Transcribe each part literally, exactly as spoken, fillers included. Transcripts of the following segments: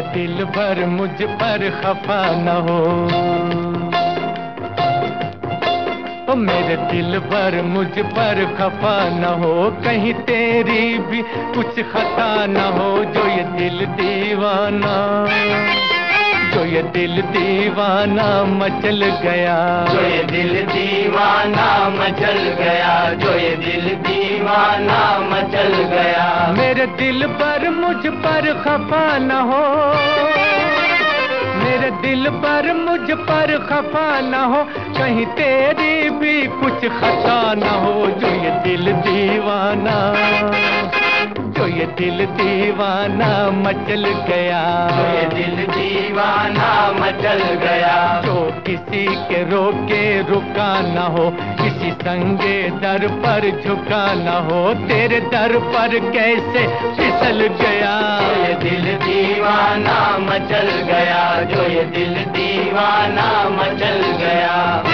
दिल भर मुझ पर खफा न हो, ओ मेरे दिल भर मुझ पर खफा न हो, कहीं तेरी भी कुछ खता न हो। जो ये दिल दीवाना, जो ये दिल दीवाना मचल गया, जो ये दिल दीवाना मचल गया, जो ये दिल दीवाना मचल गया। मेरे दिल पर मुझ पर खफा न हो, मेरे दिल पर मुझ पर खफा न हो, कहीं तेरी भी कुछ खता न हो। जो ये दिल दीवाना, जो ये दिल दीवाना मचल गया, जो ये दिल दीवाना मचल गया। जो किसी के रोके रुका न हो, किसी संगे दर पर झुका न हो, तेरे दर पर कैसे फिसल गया। जो ये दिल दीवाना मचल गया, जो ये दिल दीवाना मचल गया।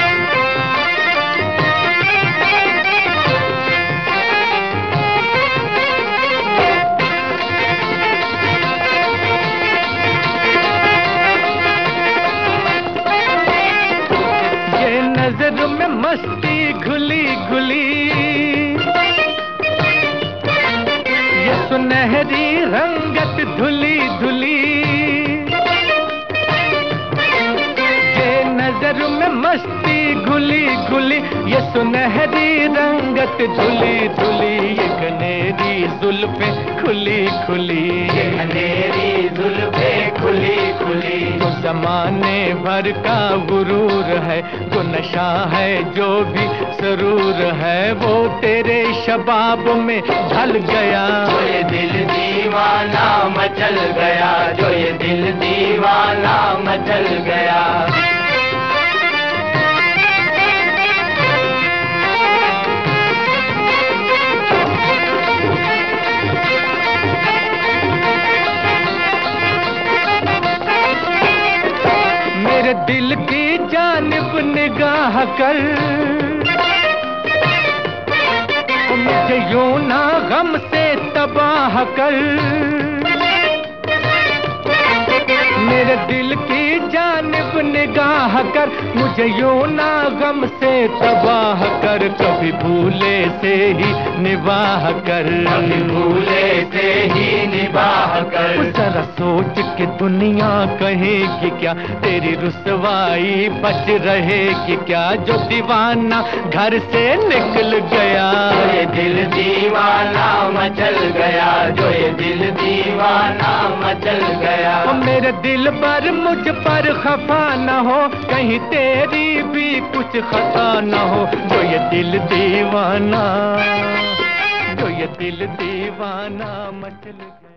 नजर में मस्ती घुली घुली, ये सुनहरी रंगत धुली धुली, ये नजर में मस्ती घुली घुली, ये सुनहरी रंगत धुली धुली, ये घनेरी जुल्फे खुली खुली, ये घनेरी जुल्फे खुली खुली। तो जमाने भर का गुरूर है, जो नशा है जो भी सरूर है, वो तेरे शबाब में ढल गया। जो ये दिल दीवाना मचल गया, जो ये दिल दीवाना मचल गया। मेरे दिल की जानिब निगाह कर, मुझे यूं ना गम से तबाह कर। मेरे दिल की जानिब निगाह कर, मुझे यूं ना गम से तबाह कर। कभी भूले से ही निबाह कर, कभी भूले से ही निबाह कर। जरा सोच के दुनिया कहेगी क्या, तेरी रुसवाई बच रहेगी क्या। जो दीवाना घर से निकल गया, जो ये दिल दीवाना मचल गया, जो ये दिल दीवाना मचल गया। मेरे दिल पर मुझ पर खफा न हो, कहीं तेरी भी कुछ खता न हो। जो ये दिल दीवाना, जो ये दिल दीवाना मचल गया।